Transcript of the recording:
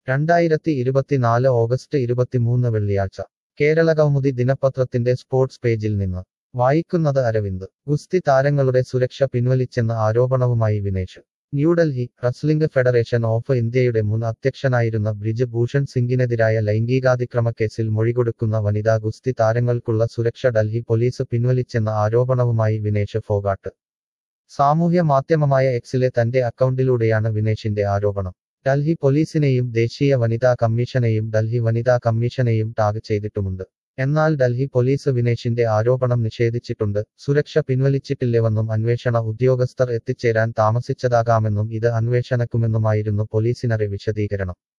2024 August 23 വെള്ളിയാഴ്ച കേരള കൗമുദി ദിനപത്രത്തിന്റെ sports പേജിൽ നിന്ന് വായിക്കുന്നത് അരവിന്ദ്. ഗുസ്തി താരങ്ങളുടെ സുരക്ഷ പിൻവലിച്ചെന്ന ആരോപണവുമായി Vinesh. New Delhi. Wrestling federation of ഇന്ത്യയുടെ മുൻ അധ്യക്ഷനായിരുന്ന ബ്രിജ് ഭൂഷൺ സിംഗിനെതിരായ ലൈംഗികാതിക്രമക്കേസിൽ മൊഴികൊടുക്കുന്ന വനിതാ ഗുസ്തി താരങ്ങൾക്കുള്ള സുരക്ഷ ഡൽഹി പോലീസ് പിൻവലിച്ചെന്ന ആരോപണവുമായി വിനേഷ് ഫോഗാട്ട്. സാമൂഹ്യ മാധ്യമമായ എക്സിലെ തന്റെ അക്കൗണ്ടിലൂടെയാണ് വിനേഷിന്റെ ആരോപണം. ഡൽഹി പോലീസിനെയും ദേശീയ വനിതാ കമ്മീഷനെയും ഡൽഹി വനിതാ കമ്മീഷനെയും ടാഗ് ചെയ്തിട്ടുമുണ്ട്. എന്നാൽ ഡൽഹി പോലീസ് വിനേഷിന്റെ ആരോപണം നിഷേധിച്ചിട്ടുണ്ട്. സുരക്ഷ പിൻവലിച്ചിട്ടില്ലെന്നും അന്വേഷണ ഉദ്യോഗസ്ഥർ എത്തിച്ചേരാൻ താമസിച്ചതാകാമെന്നും ഇത് അന്വേഷണക്കുമെന്നുമായിരുന്നു പോലീസിനറെ വിശദീകരണം.